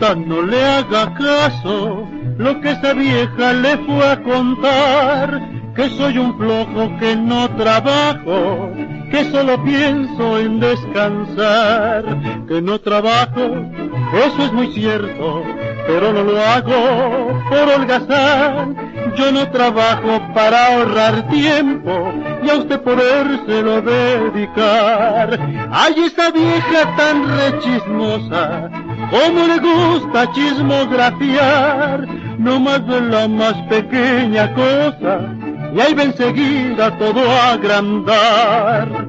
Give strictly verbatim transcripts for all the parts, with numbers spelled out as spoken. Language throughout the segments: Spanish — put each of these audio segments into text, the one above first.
muchachita, no le haga caso lo que esa vieja le fue a contar, que soy un flojo que no trabajo, que solo pienso en descansar, que no trabajo, eso es muy cierto, pero no lo hago por holgazán. Yo no trabajo para ahorrar tiempo y a usted podérselo dedicar. Ay, esa vieja tan rechismosa, cómo le gusta chismografiar, no más de la más pequeña cosa, y ahí va enseguida todo a agrandar.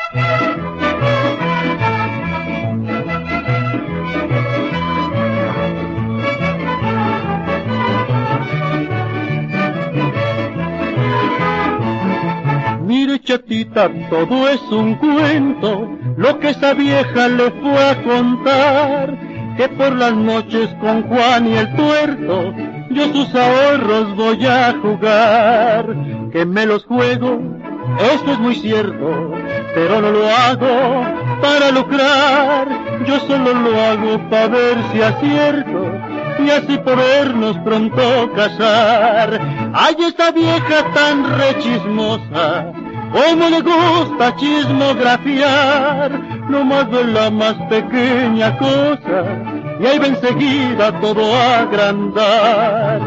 Mire, chatita, todo es un cuento, lo que esa vieja le fue a contar, que por las noches con Juan y el tuerto yo sus ahorros voy a jugar, que me los juego, esto es muy cierto, pero no lo hago para lucrar, yo solo lo hago para ver si acierto y así podernos pronto casar. Ay, esa vieja tan rechismosa, cómo le gusta chismografiar, no más de la más pequeña cosa, y ahí va enseguida todo a agrandar.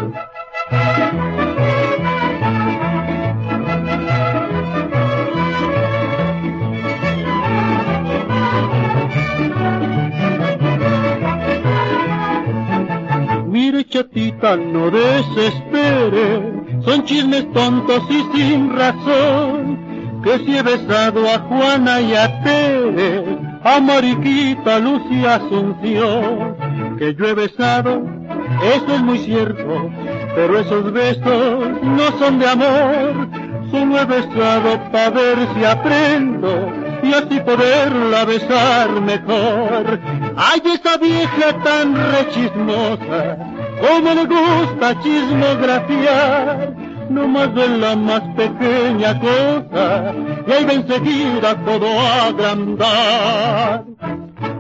Mire, chatita, no desespere, son chismes tontos y sin razón, que si he besado a Juana y a Tere, a Mariquita, Luz y Asunción, que yo he besado, eso es muy cierto, pero esos besos no son de amor, solo he besado para ver si aprendo y así poderla besar mejor. Ay, esa vieja tan rechismosa, cómo le gusta chismografiar, no más de la más pequeña cosa, y ahí va enseguida todo a agrandar.